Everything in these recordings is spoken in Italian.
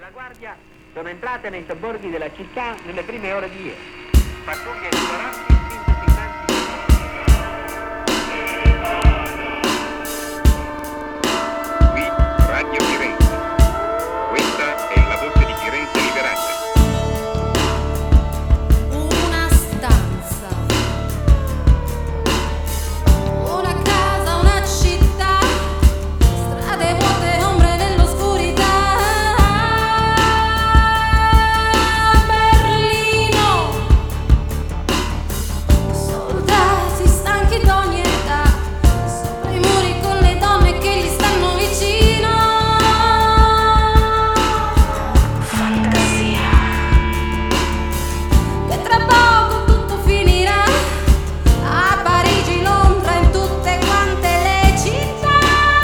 della Guardia sono entrate nei sobborghi della città nelle prime ore di ieri. Pattuglie ristoranti sintotizzanti. Qui Radio Firenze. Questa è la voce di Firenze liberata. Una stanza, una casa, una città, strade vuote, ombre nell'oscurità. Berlino, soldati stanchi d'ogni età, sopra i muri con le donne che gli stanno vicino. Fantasia, che tra poco tutto finirà, a Parigi, Londra, in tutte quante le città.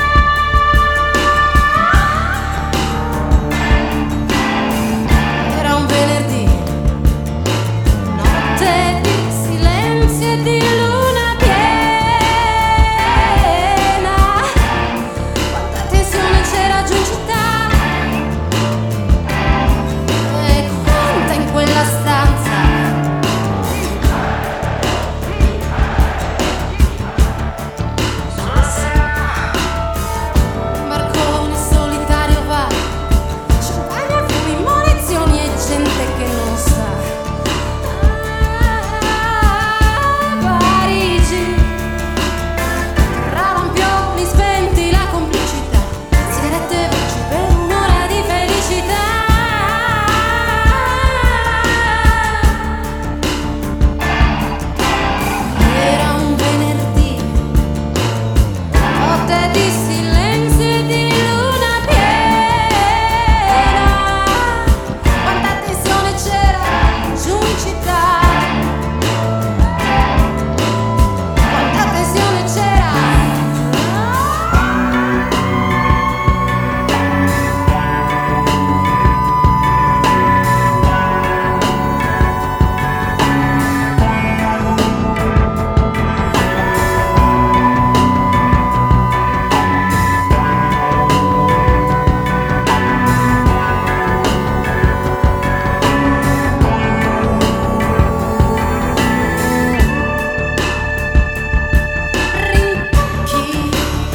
Era un venerdì, notte di silenzio e di luna piena. Quanta tensione c'era giù in città, e quanta in quella stanza. Un barcone solitario va, champagne, fumi, munizioni e gente che non sta. Parigi, tra lampioni spenti, la complicità, sigarette voci per un'ora di felicità. Era un venerdì, notte di silenzio e di luna piena. Quanta tensione c'era giù in città, quanta tensione c'era. Rincocchi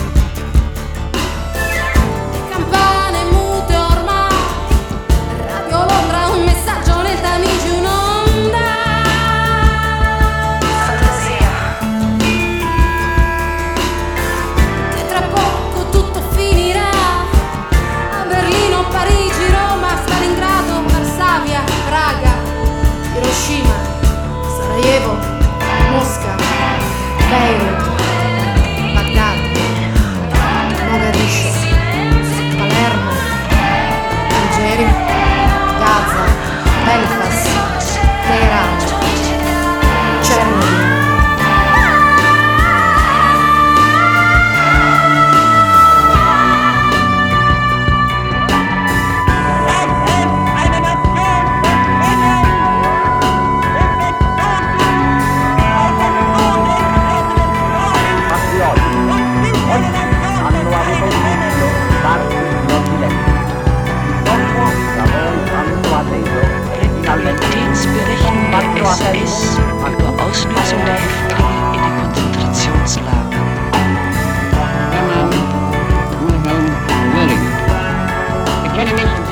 di campane mute ormai, Radio Londra, un messaggio nel Tamigi, un'onda. Fantasia, che tra poco tutto finirà, a Berlino, Parigi, Roma, Stalingrado, Varsavia, Praga, Hiroshima, Sarajevo, Mosca, Beirut, Baghdad, Mogadiscio, Palermo, Algeri, Gaza, Belfast, Teheran, Chernobyl. Patrioti, oggi hanno avuto un momento darsi non silenzio. Dopo da voi hanno atteso e finalmente Realitätsberichten der fatto SS über Auslösung der Häftlinge in den Konzentrationslagern. Hermann Wilhelm Göring. The Kennedy's